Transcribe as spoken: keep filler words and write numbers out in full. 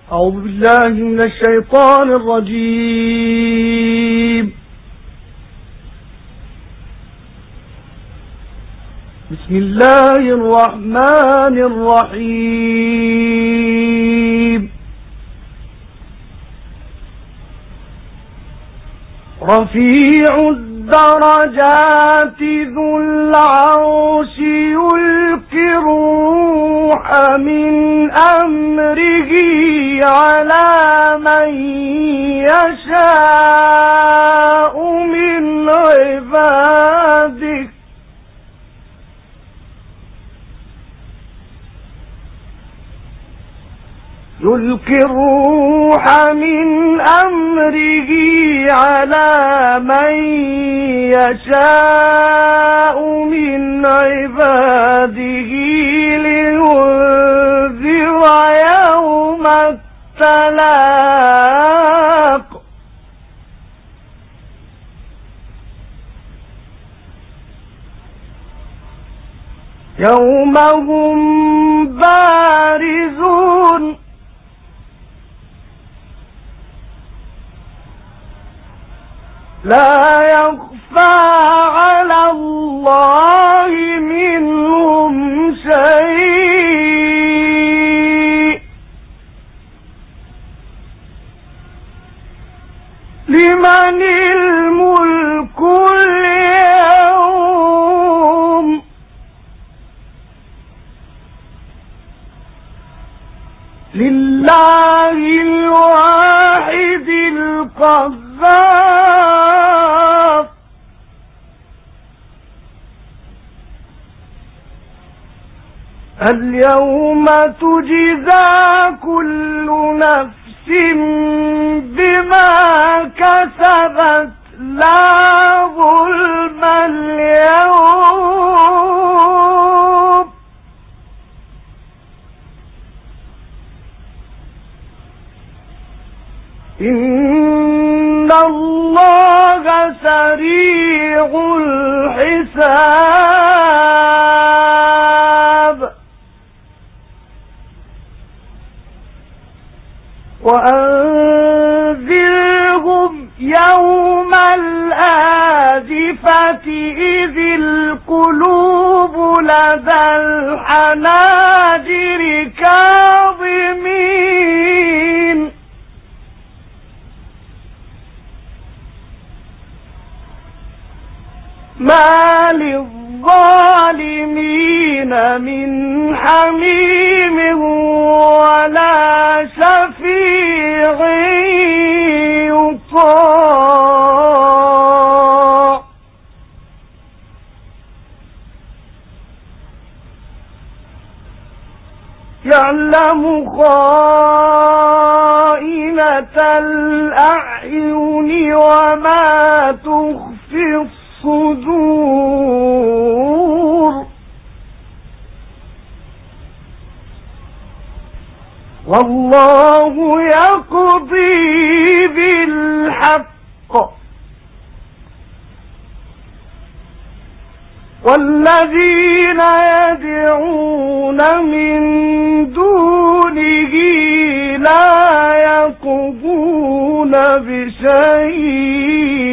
أعوذ بالله من الشيطان الرجيم. بسم الله الرحمن الرحيم. رفيع الدرجات ذو العرش يلقي الروح من أمره على من يشاء من عباده يلقي الروح من أمره على من يشاء من عباده لينذر يوم التلاق يوم هم بارزون لا يخفى على الله منهم شيء لمن الملك اليوم لله الواحد القهار اليوم تجزى كل نفس بما كسبت لا ظلم اليوم إن الله سريع الحساب وأنذرهم يوم الآزفة إذ القلوب لدى الحناجر كاظمين ما للظالمين من حميم ولا شفيع يطاع يعلم خائنة الأعين وما تخفي الصدور والله يقضي بالحق والذين يدعون من دونه لا يقضون بشيء